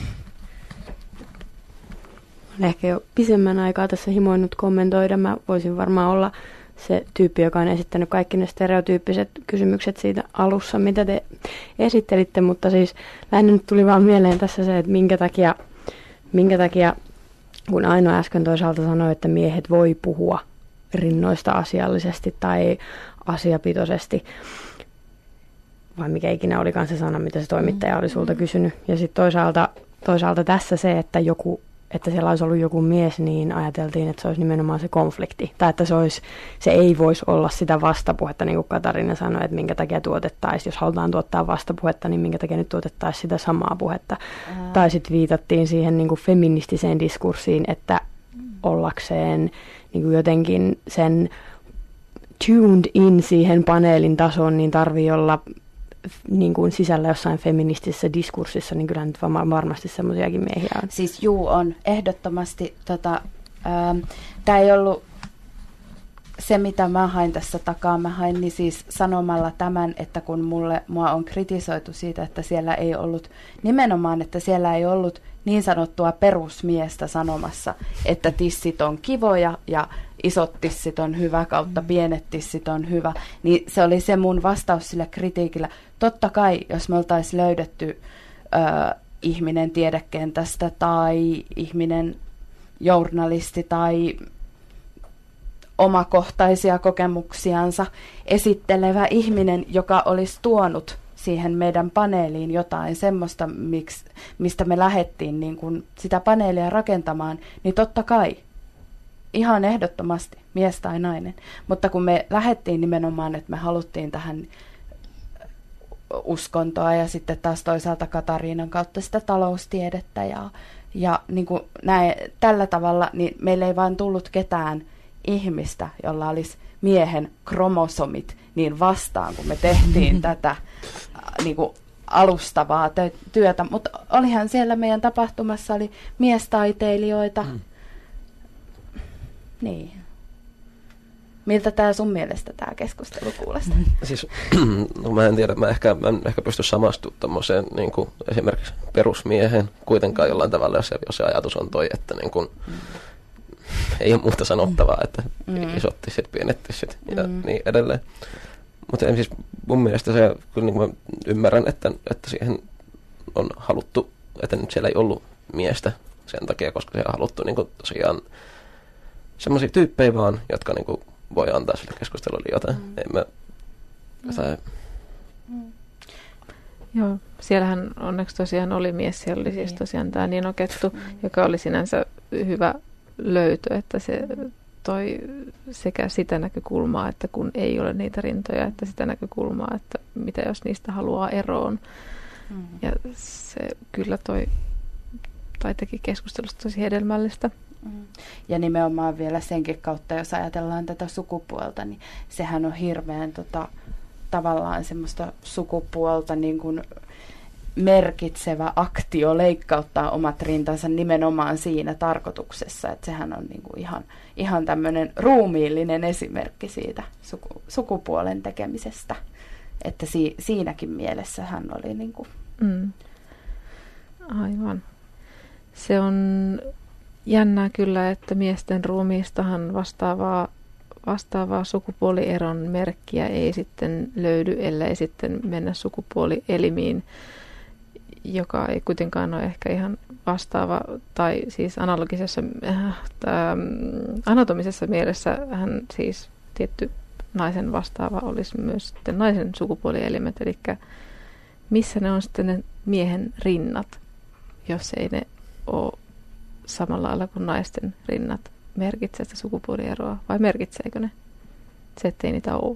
Olen ehkä jo pisemmän aikaa tässä himoinut kommentoida. Mä voisin varmaan olla se tyyppi, joka on esittänyt kaikki ne stereotyyppiset kysymykset siitä alussa, mitä te esittelitte. Mutta siis lähinnä nyt tuli vaan mieleen tässä se, että minkä takia, minkä takia kun Aino äsken toisaalta sanoi, että miehet voi puhua rinnoista asiallisesti tai asiapitoisesti, vai mikä ikinä olikaan se sana, mitä se toimittaja oli sulta kysynyt. Ja sitten toisaalta, toisaalta tässä se, että, joku, että siellä olisi ollut joku mies, niin ajateltiin, että se olisi nimenomaan se konflikti. Tai että se, olisi, se ei voisi olla sitä vastapuhetta, niin kuin Katarina sanoi, että minkä takia tuotettaisiin. Jos halutaan tuottaa vastapuhetta, niin minkä takia nyt tuotettaisiin sitä samaa puhetta. Ää. Tai sitten viitattiin siihen niin kuin feministiseen diskurssiin, että ollakseen niin kuin jotenkin sen tuned in siihen paneelin tasoon, niin tarvii olla niin kuin sisällä jossain feministisessä diskurssissa, niin kyllä nyt varmasti semmoisiakin miehiä on. Siis juu on ehdottomasti, tota, tämä ei ollut se, mitä mä hain tässä takaa. Mä hain niin siis sanomalla tämän, että kun mulle, mua on kritisoitu siitä, että siellä ei ollut, nimenomaan, että siellä ei ollut niin sanottua perusmiestä sanomassa, että tissit on kivoja ja isot tissit on hyvä kautta pienet tissit on hyvä, niin se oli se mun vastaus sillä kritiikillä. Totta kai, jos me oltaisiin löydetty ö, ihminen tiedekentästä tai ihminen journalisti tai omakohtaisia kokemuksiansa esittelevä ihminen, joka olisi tuonut siihen meidän paneeliin jotain semmoista, miksi, mistä me lähdettiin niin kun sitä paneelia rakentamaan, niin totta kai, ihan ehdottomasti, mies tai nainen. Mutta kun me lähdettiin nimenomaan, että me haluttiin tähän uskontoa ja sitten taas toisaalta Katariinan kautta sitä taloustiedettä ja, ja niin kuin näin, tällä tavalla, niin meille ei vain tullut ketään ihmistä, jolla olisi miehen kromosomit niin vastaan, kun me tehtiin tätä niin kuin alustavaa työtä. Mutta olihan siellä meidän tapahtumassa oli miestaiteilijoita. Mm. Niin. Miltä tämä sun mielestä tämä keskustelu kuulostaa? Siis, no mä en tiedä, mä ehkä, mä en ehkä pysty samastumaan tommoseen niin kuin esimerkiksi perusmiehen kuitenkaan jollain tavalla, jos se, jos se ajatus on toi, että niin kuin, mm. ei ole muuta sanottavaa, että mm. isot tissit, pienet tissit ja mm. niin edelleen. Mutta siis mun mielestä se, kyllä niin kuin mä ymmärrän, että, että siihen on haluttu, että nyt siellä ei ollut miestä sen takia, koska se on haluttu niin kuin tosiaan semmoisia tyyppejä vaan, jotka niin kuin voi antaa sille keskustelulle jotain. Mm. Ei mä, jotain. Mm. Joo, siellähän onneksi tosiaan oli mies, siellä oli siis tosiaan tämä Nino Kettu, mm. joka oli sinänsä hyvä löytö, että se toi sekä sitä näkökulmaa, että kun ei ole niitä rintoja, että sitä näkökulmaa, että mitä jos niistä haluaa eroon. Mm. Ja se kyllä toi, tai teki keskustelusta tosi hedelmällistä. Mm. Ja nimenomaan vielä senkin kautta, jos ajatellaan tätä sukupuolta, niin sehän on hirveän tota, tavallaan semmoista sukupuolta niin kuin merkitsevä aktio leikkauttaa omat rintansa nimenomaan siinä tarkoituksessa, että sehän on niin kuin ihan, ihan tämmöinen ruumiillinen esimerkki siitä suku, sukupuolen tekemisestä, että si, siinäkin mielessä hän oli niin kuin. Mm. Aivan. Se on jännää kyllä, että miesten ruumiistahan vastaavaa, vastaavaa sukupuolieron merkkiä ei sitten löydy, ellei sitten mennä sukupuolielimiin, joka ei kuitenkaan ole ehkä ihan vastaava, tai siis analogisessa, äh, anatomisessa mielessä hän siis tietty naisen vastaava olisi myös sitten naisen sukupuolielimet, eli missä ne on sitten ne miehen rinnat, jos ei ne ole samalla lailla kuin naisten rinnat. Merkitsee sitä sukupuolieroa, vai merkitseekö ne? Se, ettei niitä ole.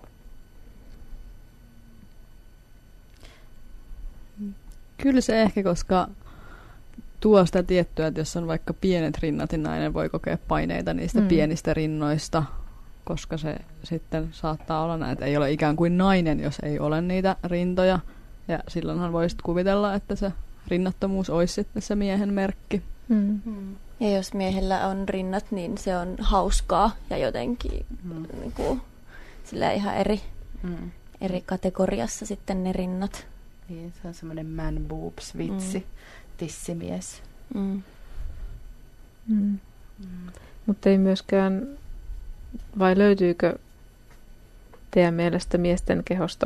Kyllä se ehkä, koska tuo sitä tiettyä, että jos on vaikka pienet rinnat, niin nainen voi kokea paineita niistä mm. pienistä rinnoista, koska se sitten saattaa olla näin, että ei ole ikään kuin nainen, jos ei ole niitä rintoja. Ja silloinhan voisit kuvitella, että se rinnattomuus olisi sitten se miehen merkki. Mm. Mm. Ja jos miehellä on rinnat, niin se on hauskaa ja jotenkin mm. niin kuin, sillä ihan eri, mm. eri kategoriassa sitten ne rinnat. Niin, se on semmoinen man boobs vitsi, mm. tissimies. Mm. Mm. Mm. Mutta ei myöskään, vai löytyykö teidän mielestä miesten kehosta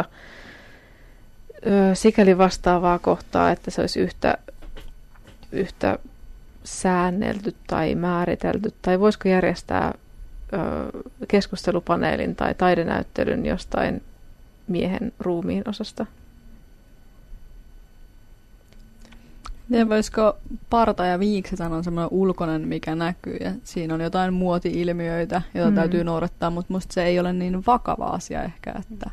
ö, sikäli vastaavaa kohtaa, että se olisi yhtä, yhtä säännelty tai määritelty, tai voisiko järjestää ö, keskustelupaneelin tai taidenäyttelyn jostain miehen ruumiin osasta? Ja voisiko parta ja viikset on semmoinen ulkoinen, mikä näkyy, ja siinä on jotain muoti-ilmiöitä, joita mm. täytyy noudattaa, mutta musta se ei ole niin vakava asia ehkä, että...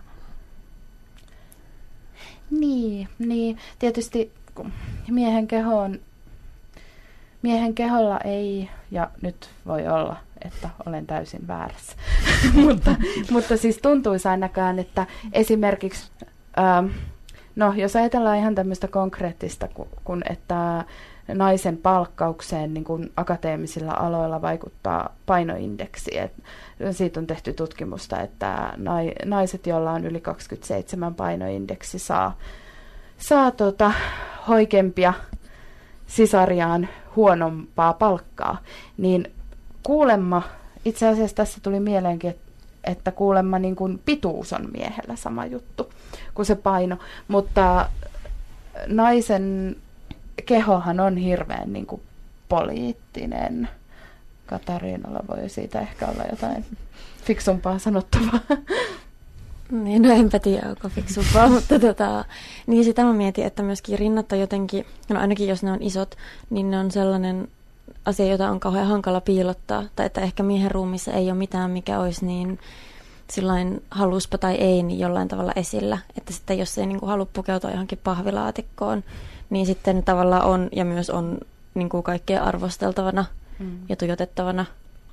Niin, niin. Tietysti miehen kehoon, miehen keholla ei, ja nyt voi olla, että olen täysin väärässä, mutta, mutta siis tuntuisi ainakaan, että esimerkiksi... Ähm, No, jos ajatellaan ihan tämmöistä konkreettista, kun että naisen palkkaukseen niin kuin akateemisilla aloilla vaikuttaa painoindeksi. Et siitä on tehty tutkimusta, että naiset, joilla on yli kaksikymmentäseitsemän painoindeksi, saa, saa tota, hoikempia sisariaan huonompaa palkkaa. Niin kuulemma, itse asiassa tässä tuli mieleenkin, että että kuulemma niin kuin pituus on miehellä sama juttu kuin se paino, mutta naisen kehohan on hirveän niin kuin poliittinen. Katariinalla voi siitä ehkä olla jotain fiksumpaa sanottavaa. Niin, no enpä tiedä, onko fiksumpaa, mutta tota, niin sitä mä mietin, että myöskin rinnat on jotenkin, no ainakin jos ne on isot, niin ne on sellainen asia, jota on kauhean hankala piilottaa, tai että ehkä miehen ruumissa ei ole mitään, mikä olisi niin sillain haluspa tai ei, niin jollain tavalla esillä. Että sitten jos ei niin kuin halua pukeutua johonkin pahvilaatikkoon, niin sitten tavallaan on, ja myös on niin kuin kaikkea arvosteltavana mm. ja tuijotettavana.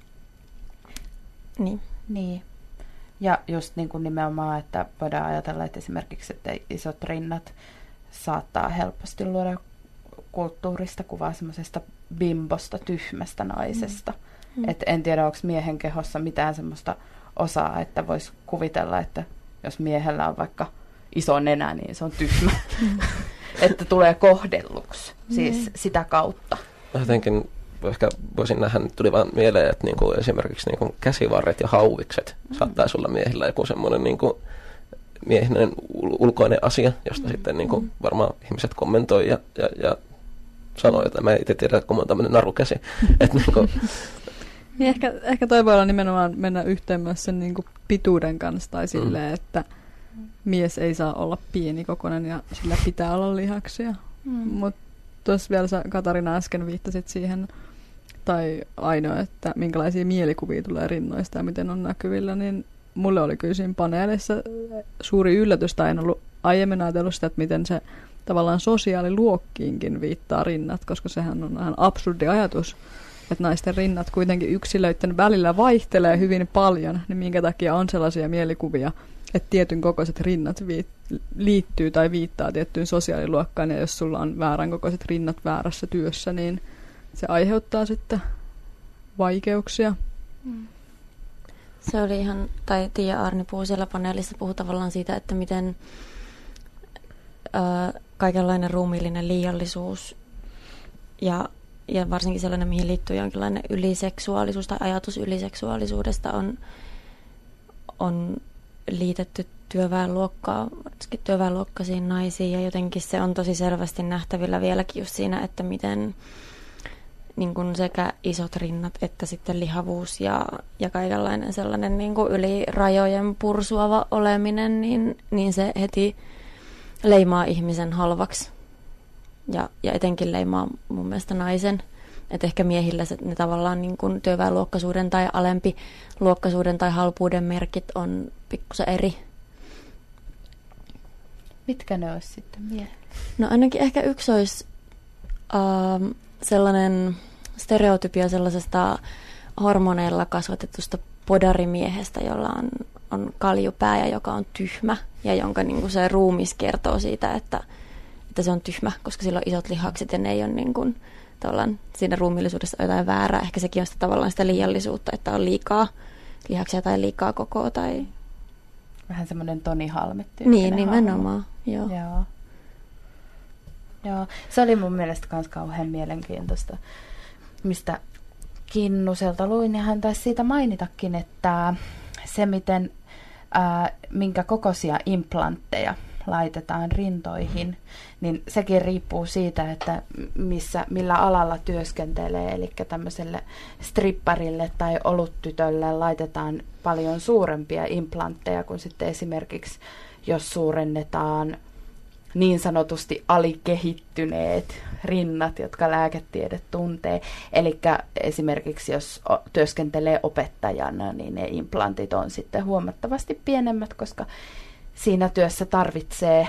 Niin. Niin. Ja just niin kuin nimenomaan, että voidaan ajatella, että esimerkiksi että isot rinnat saattaa helposti luoda kulttuurista kuvaa semmoisesta bimbosta, tyhmästä naisesta. Mm. Et en tiedä, onko miehen kehossa mitään semmoista osaa, että voisi kuvitella, että jos miehellä on vaikka iso nenä, niin se on tyhmä. Mm. Että tulee kohdelluksi siis mm. sitä kautta. Mä jotenkin ehkä voisin nähdä, nyt tuli vaan mieleen, että niinku esimerkiksi niinku käsivarret ja hauikset mm. saattaisi olla miehillä joku semmoinen niinku miehinen ulkoinen asia, josta mm. sitten niinku mm. varmaan ihmiset kommentoi ja, ja, ja sanoo, että mä en itse tiedä, kun mä oon tämmöinen narukäsi. Et niinku... niin ehkä, ehkä toi voi olla nimenomaan mennä yhteen myös sen niinku pituuden kanssa tai silleen, mm. että mies ei saa olla pienikokoinen ja sillä pitää olla lihaksia. Mm. Mutta tuossa vielä sä, Katarina, äsken viittasit siihen, tai Aino, että minkälaisia mielikuvia tulee rinnoista ja miten on näkyvillä, niin mulle oli kyllä siinä paneelissa suuri yllätys, tai en ollut aiemmin ajatellut sitä, että miten se tavallaan sosiaaliluokkiinkin viittaa rinnat, koska sehän on vähän absurdi ajatus, että naisten rinnat kuitenkin yksilöiden välillä vaihtelee hyvin paljon, niin minkä takia on sellaisia mielikuvia, että tietyn kokoiset rinnat viit- liittyy tai viittaa tiettyyn sosiaaliluokkaan, ja jos sulla on väärän kokoiset rinnat väärässä työssä, niin se aiheuttaa sitten vaikeuksia. Mm. Se oli ihan, tai Tiia Aarni puhui siellä paneelissa, puhui tavallaan siitä, että miten ää, kaikenlainen ruumiillinen liiallisuus ja, ja varsinkin sellainen, mihin liittyy jonkinlainen yliseksuaalisuus tai ajatus yliseksuaalisuudesta on, on liitetty työväenluokkaan, työväenluokkaisiin naisiin, ja jotenkin se on tosi selvästi nähtävillä vieläkin just siinä, että miten niin kuin sekä isot rinnat että sitten lihavuus ja, ja kaikenlainen sellainen niin kuin yli rajojen pursuava oleminen, niin, niin se heti leimaa ihmisen halvaksi. Ja, ja etenkin leimaa mun mielestä naisen. Että ehkä miehillä se, ne tavallaan niin kuin työväenluokkaisuuden tai alempi luokkaisuuden tai halpuuden merkit on pikkusen eri. Mitkä ne olisi sitten miehillä? No ainakin ehkä yksi olisi uh, sellainen stereotypia sellaisesta hormoneilla kasvatetusta podarimiehestä, jolla on, on kaljupää ja joka on tyhmä ja jonka niin kuin se ruumis kertoo siitä, että, että se on tyhmä, koska sillä on isot lihakset ja ne ei ole niin kuin, tavallaan siinä ruumiillisuudessa jotain väärää. Ehkä sekin on sitä, tavallaan sitä liiallisuutta, että on liikaa lihaksia tai liikaa kokoa. Tai... Vähän semmoinen Toni Halme. Niin, nimenomaan. Joo. Joo. Joo. Se oli mun mielestä myös kauhean mielenkiintoista, mistä Kinnuselta luin, ja hän taisi siitä mainitakin, että se miten, ää, minkä kokoisia implantteja laitetaan rintoihin, niin sekin riippuu siitä, että missä, millä alalla työskentelee. Eli tämmöiselle stripparille tai oluttytölle laitetaan paljon suurempia implantteja kuin sitten esimerkiksi, jos suurennetaan niin sanotusti alikehittyneet rinnat, jotka lääketiede tuntee. Eli esimerkiksi jos työskentelee opettajana, niin ne implantit on sitten huomattavasti pienemmät, koska siinä työssä tarvitsee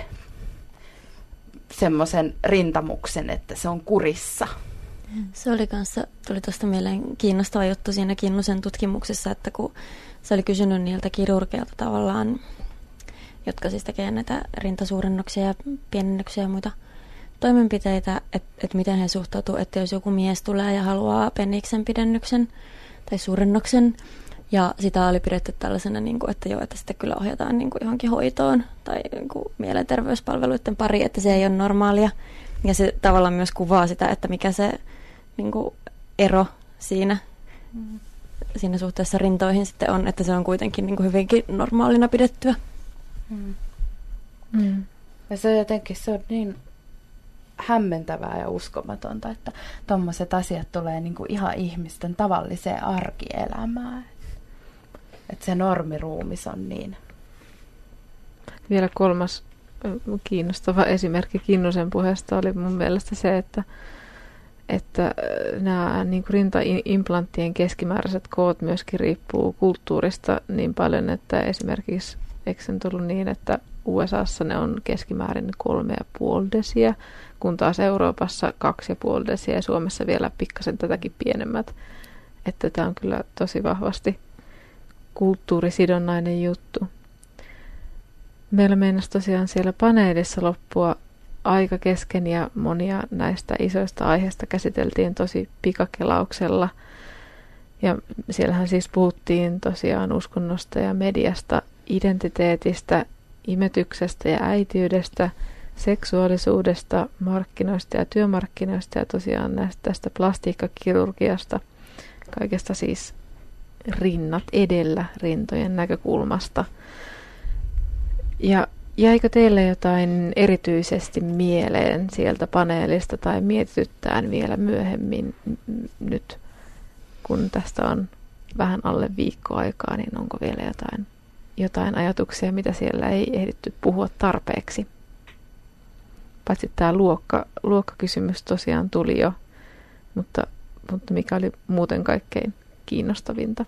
semmoisen rintamuksen, että se on kurissa. Se oli kanssa, tuli tuosta mieleen kiinnostava juttu siinä Kinnusen tutkimuksessa, että kun se oli kysynyt niiltä kirurgeilta tavallaan, jotka siis tekee näitä rintasuurennuksia ja pienennyksiä ja muita toimenpiteitä, että et miten he suhtautuu, että jos joku mies tulee ja haluaa peniksen pidennyksen tai suurennuksen, ja sitä oli pidetty tällaisena, niin kuin, että joo, että sitten kyllä ohjataan niin kuin johonkin hoitoon tai niin kuin mielenterveyspalveluiden pariin, että se ei ole normaalia. Ja se tavallaan myös kuvaa sitä, että mikä se niin kuin ero siinä, mm. siinä suhteessa rintoihin sitten on, että se on kuitenkin niin kuin hyvinkin normaalina pidettyä. Mm. Mm. Ja se jotenkin se on niin hämmentävää ja uskomatonta, että tommoset asiat tulee niin kuin ihan ihmisten tavalliseen arkielämään. Että se normiruumis on niin. Vielä kolmas kiinnostava esimerkki Kinnusen puheesta oli mun mielestä se, että, että nämä niin kuin rintaimplanttien keskimääräiset koot myöskin riippuu kulttuurista niin paljon, että esimerkiksi eikö se ollut niin, että U S A:ssa ne on keskimäärin kolme ja puoli desiä, kun taas Euroopassa kaksi ja puoli desiä ja Suomessa vielä pikkasen tätäkin pienemmät. Että tämä on kyllä tosi vahvasti kulttuurisidonnainen juttu. Meillä meinasi tosiaan siellä paneelissa loppua aika kesken ja monia näistä isoista aiheista käsiteltiin tosi pikakelauksella. Ja siellähän siis puhuttiin tosiaan uskonnosta ja mediasta, identiteetistä, imetyksestä ja äitiydestä, seksuaalisuudesta, markkinoista ja työmarkkinoista ja tosiaan näistä tästä plastiikkakirurgiasta, kaikesta siis rinnat edellä rintojen näkökulmasta. Ja jäikö teille jotain erityisesti mieleen sieltä paneelista tai mietityttään vielä myöhemmin nyt, kun tästä on vähän alle viikko aikaa, niin onko vielä jotain, jotain ajatuksia, mitä siellä ei ehditty puhua tarpeeksi? Paitsi tämä luokka, luokkakysymys tosiaan tuli jo, mutta, mutta mikä oli muuten kaikkein kiinnostavinta?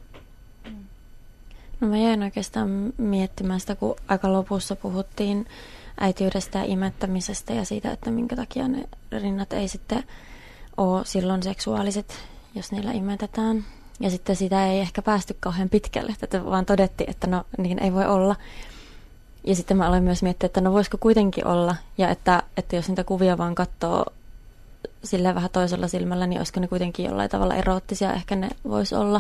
No mä jäin oikeastaan miettimään sitä, kun aika lopussa puhuttiin äitiydestä ja imettämisestä ja siitä, että minkä takia ne rinnat ei sitten ole silloin seksuaaliset, jos niillä imetetään. Ja sitten sitä ei ehkä päästy kauhean pitkälle, että vaan todettiin, että no niin ei voi olla. Ja sitten mä aloin myös miettiä, että no voisiko kuitenkin olla, ja että, että jos niitä kuvia vaan katsoo sillä vähän toisella silmällä, niin olisiko ne kuitenkin jollain tavalla eroottisia, ehkä ne vois olla.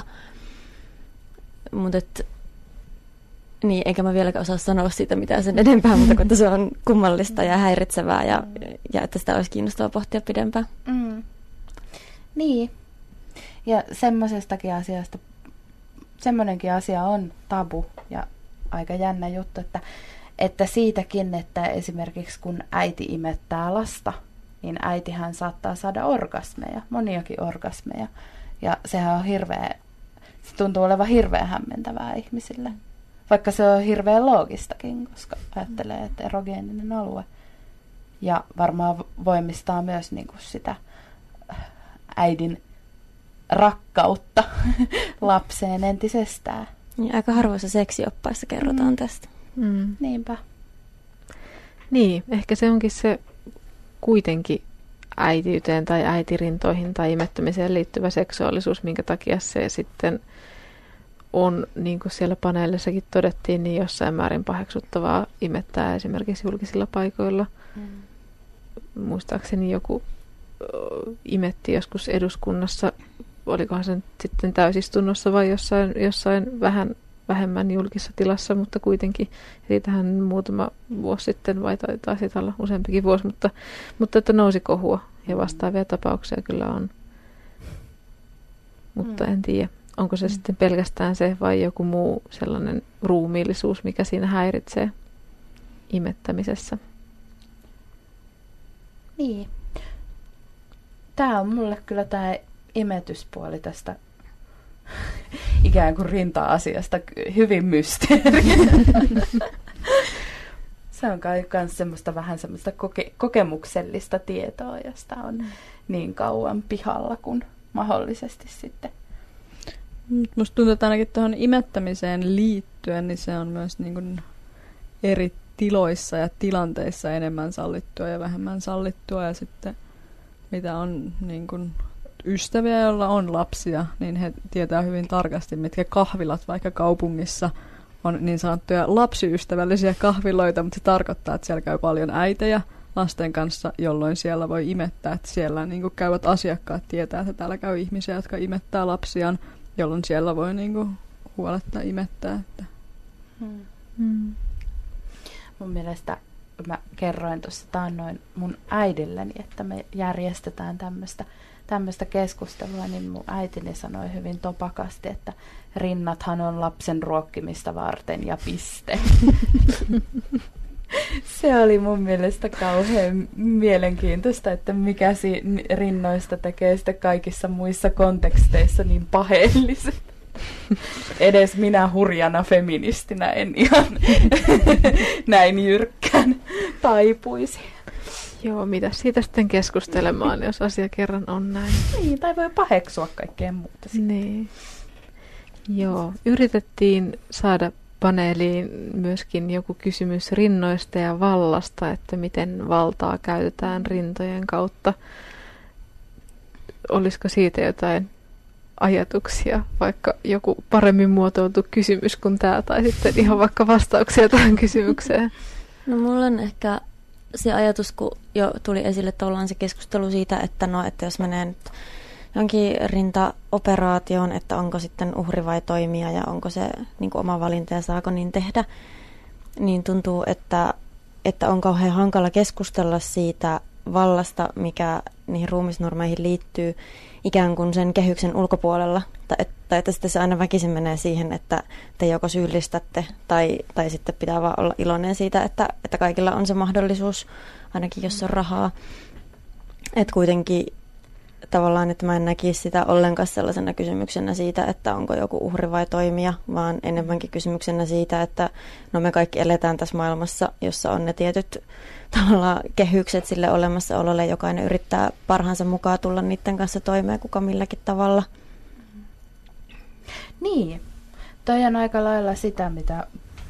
Mutta niin, eikä mä vieläkään osaa sanoa siitä mitään sen enempää, mutta kun se on kummallista ja häiritsevää ja, ja että sitä olisi kiinnostavaa pohtia pidempään. Mm. Niin. Ja semmoisestakin asiasta, semmoinenkin asia on tabu ja aika jännä juttu, että, että siitäkin, että esimerkiksi kun äiti imettää lasta, niin äitihän saattaa saada orgasmeja, moniakin orgasmeja. Ja sehän on hirveä, se tuntuu olevan hirveän hämmentävää ihmisille. Vaikka se on hirveän loogistakin, koska ajattelee, että erogeeninen alue. Ja varmaan voimistaa myös niin kuin sitä äidin rakkautta lapseen entisestään. Ja aika harvoissa seksioppaissa kerrotaan mm. tästä. Mm. Niinpä. Niin, ehkä se onkin se kuitenkin äitiyteen tai äitirintoihin tai imettämiseen liittyvä seksuaalisuus, minkä takia se sitten on, niin kuin siellä paneelissakin todettiin, niin jossain määrin paheksuttavaa imettää esimerkiksi julkisilla paikoilla. Mm. Muistaakseni joku imetti joskus eduskunnassa, olikohan se sitten täysistunnossa vai jossain, jossain vähän vähemmän julkisessa tilassa, mutta kuitenkin siitähän muutama vuosi sitten, vai taisi olla useampikin vuosi, mutta, mutta että nousi kohua ja vastaavia tapauksia kyllä on. Mutta mm. en tiedä, onko se mm. sitten pelkästään se vai joku muu sellainen ruumiillisuus, mikä siinä häiritsee imettämisessä. Niin. Tämä on mulle kyllä tämä imetyspuoli tästä ikään kuin rinta-asiasta hyvin mysteeri. Se on kai myös semmoista vähän semmoista koke- kokemuksellista tietoa, josta on mm. niin kauan pihalla kuin mahdollisesti sitten. Musta tuntuu, että ainakin tuohon imettämiseen liittyen, niin se on myös niin kuin eri tiloissa ja tilanteissa enemmän sallittua ja vähemmän sallittua. Ja sitten mitä on niin kuin ystäviä, joilla on lapsia, niin he tietää hyvin tarkasti, mitkä kahvilat vaikka kaupungissa on niin sanottuja lapsiystävällisiä kahviloita, mutta se tarkoittaa, että siellä käy paljon äitejä lasten kanssa, jolloin siellä voi imettää, että siellä niin kuin käyvät asiakkaat tietää, että täällä käy ihmisiä, jotka imettää lapsiaan, jolloin siellä voi niin kuin huoletta imettää. Että. Hmm. Hmm. Mun mielestä mä kerroin tuossa taannoin mun äidilleni, että me järjestetään tämmöistä tämmöistä keskustelua, niin mun äitini sanoi hyvin topakasti, että rinnathan on lapsen ruokkimista varten ja piste. Se oli mun mielestä kauhean mielenkiintoista, että mikä si- rinnoista tekee sitten kaikissa muissa konteksteissa niin paheellisen. Edes minä hurjana feministinä en ihan näin jyrkkään taipuisi. Joo, mitä siitä sitten keskustelemaan, jos asia kerran on näin. Niin, tai voi paheksua kaikkea muuta. Niin. Joo, yritettiin saada paneeliin myöskin joku kysymys rinnoista ja vallasta, että miten valtaa käytetään rintojen kautta. Olisiko siitä jotain ajatuksia, vaikka joku paremmin muotoiltu kysymys kuin tämä, tai sitten ihan vaikka vastauksia tähän kysymykseen? No mulla on ehkä se ajatus, kun jo tuli esille tavallaan se keskustelu siitä, että no, että jos menee nyt jonkin rintaoperaatioon, että onko sitten uhri vai toimija ja onko se niin kuin oma valinta ja saako niin tehdä, niin tuntuu, että, että on kauhean hankala keskustella siitä vallasta, mikä niihin ruumisnormeihin liittyy ikään kuin sen kehyksen ulkopuolella. Tai että, että sitten se aina väkisin menee siihen, että te joko syyllistätte tai, tai sitten pitää vaan olla iloinen siitä, että, että kaikilla on se mahdollisuus, ainakin jos on rahaa. Että kuitenkin tavallaan, että mä en näkisi sitä ollenkaan sellaisena kysymyksenä siitä, että onko joku uhri vai toimija, vaan enemmänkin kysymyksenä siitä, että no me kaikki eletään tässä maailmassa, jossa on ne tietyt tavallaan kehykset sille olemassaololle. Jokainen yrittää parhaansa mukaan tulla niiden kanssa toimeen, kuka milläkin tavalla. Niin, toi on aika lailla sitä, mitä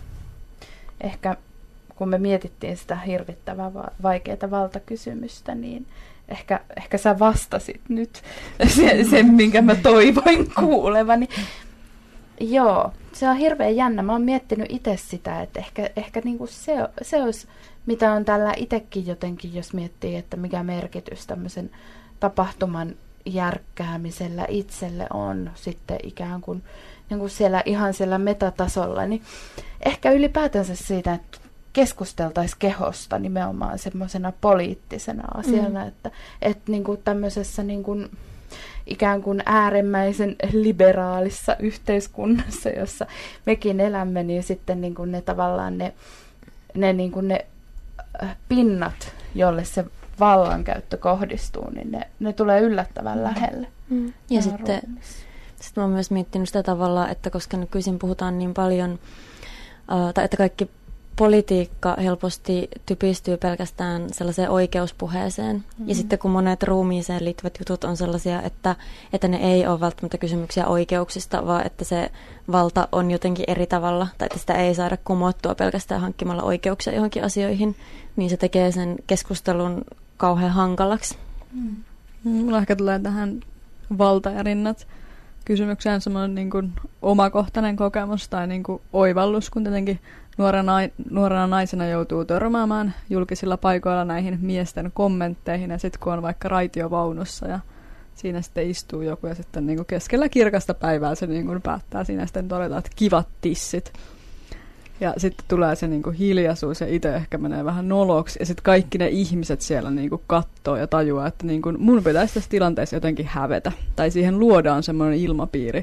ehkä kun me mietittiin sitä hirvittävää vaikeaa valtakysymystä, niin Ehkä, ehkä sä vastasit nyt sen, sen, minkä mä toivoin kuulevani. Joo, se on hirveän jännä. Mä oon miettinyt itse sitä, että ehkä, ehkä niinku se, se olisi, mitä on tällä itsekin jotenkin, jos miettii, että mikä merkitys tämmöisen tapahtuman järkkäämisellä itselle on sitten ikään kuin, niin kuin siellä ihan siellä metatasolla. Niin ehkä ylipäätänsä siitä, että keskusteltaisiin kehosta nimenomaan semmoisena poliittisena asiana, mm. että, että niin kuin tämmöisessä niin kuin ikään kuin äärimmäisen liberaalissa yhteiskunnassa, jossa mekin elämme, niin sitten niin kuin ne tavallaan ne, ne, niin kuin ne pinnat, jolle se vallankäyttö kohdistuu, niin ne, ne tulee yllättävän mm. lähelle. Mm. Ja sitten, sitten mä oon myös miettinyt sitä tavalla, että koska nykyisin puhutaan niin paljon, uh, tai että kaikki politiikka helposti typistyy pelkästään sellaiseen oikeuspuheeseen. Mm-hmm. Ja sitten kun monet ruumiiseen liittyvät jutut on sellaisia, että, että ne ei ole välttämättä kysymyksiä oikeuksista, vaan että se valta on jotenkin eri tavalla, tai että sitä ei saada kumottua pelkästään hankkimalla oikeuksia johonkin asioihin, niin se tekee sen keskustelun kauhean hankalaksi. Mm. Mulla ehkä tulee tähän valta ja rinnat kysymykseen semmoinen niin kuin omakohtainen kokemus tai niin kuin oivallus, kun tietenkin Nuorena, nuorena naisena joutuu törmäämään julkisilla paikoilla näihin miesten kommentteihin, ja sitten kun on vaikka raitiovaunussa ja siinä sitten istuu joku ja sitten niin kuin keskellä kirkasta päivää se niin kuin päättää siinä sitten todeta, että kivat tissit. Ja sitten tulee se niin kuin hiljaisuus ja itse ehkä menee vähän noloksi ja sitten kaikki ne ihmiset siellä niin kuin katsoo ja tajuaa, että niin kuin mun pitäisi tässä tilanteessa jotenkin hävetä. Tai siihen luodaan semmoinen ilmapiiri,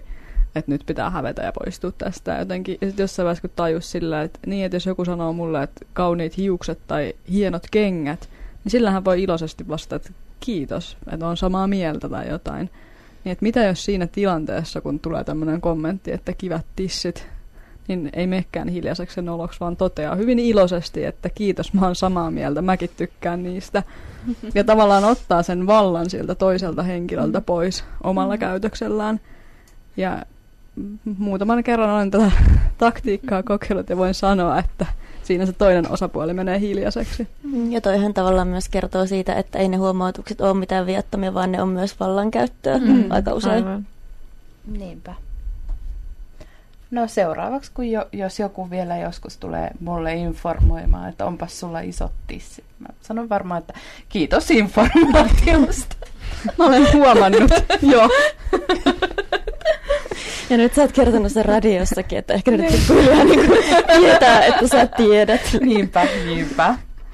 että nyt pitää hävetä ja poistua tästä. Jotenkin, ja sitten jossain vaiheessa kun tajus sillä, että niin, että jos joku sanoo mulle, että kauniit hiukset tai hienot kengät, niin sillähän voi iloisesti vastata, että kiitos, että on samaa mieltä tai jotain. Niin, että mitä jos siinä tilanteessa, kun tulee tämmöinen kommentti, että kivät tissit, niin ei menekään hiljaiseksi sen oloksi, vaan toteaa hyvin iloisesti, että kiitos, mä oon samaa mieltä, mäkin tykkään niistä. Ja tavallaan ottaa sen vallan siltä toiselta henkilöltä pois omalla käytöksellään. Ja muutaman kerran olen tätä taktiikkaa kokeillut ja voin sanoa, että siinä se toinen osapuoli menee hiljaiseksi. Ja toihan tavallaan myös kertoo siitä, että ei ne huomautukset ole mitään viattomia, vaan ne on myös vallankäyttöä mm. aika usein. Aivan. Niinpä. No seuraavaksi, kun jo, jos joku vielä joskus tulee mulle informoimaan, että onpas sulla isot tissit. Mä sanon varmaan, että kiitos informaatiosta. Mä olen huomannut, joo. Ja nyt sä oot kertonut sen radiossakin, että ehkä nyt pikkuhiljaa niin tietää, että sä tiedät. Niinpä, niinpä.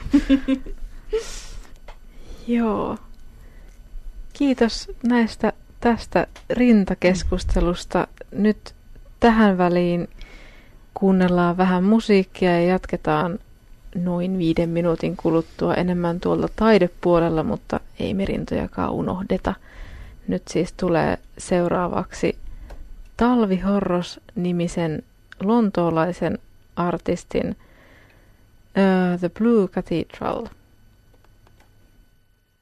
Joo. Kiitos näistä tästä rintakeskustelusta. Nyt tähän väliin kuunnellaan vähän musiikkia ja jatketaan noin viiden minuutin kuluttua enemmän tuolta taidepuolella, mutta ei me rintojakaan unohdeta. Nyt siis tulee seuraavaksi Talvihorros-nimisen lontoolaisen artistin uh, The Blue Cathedral.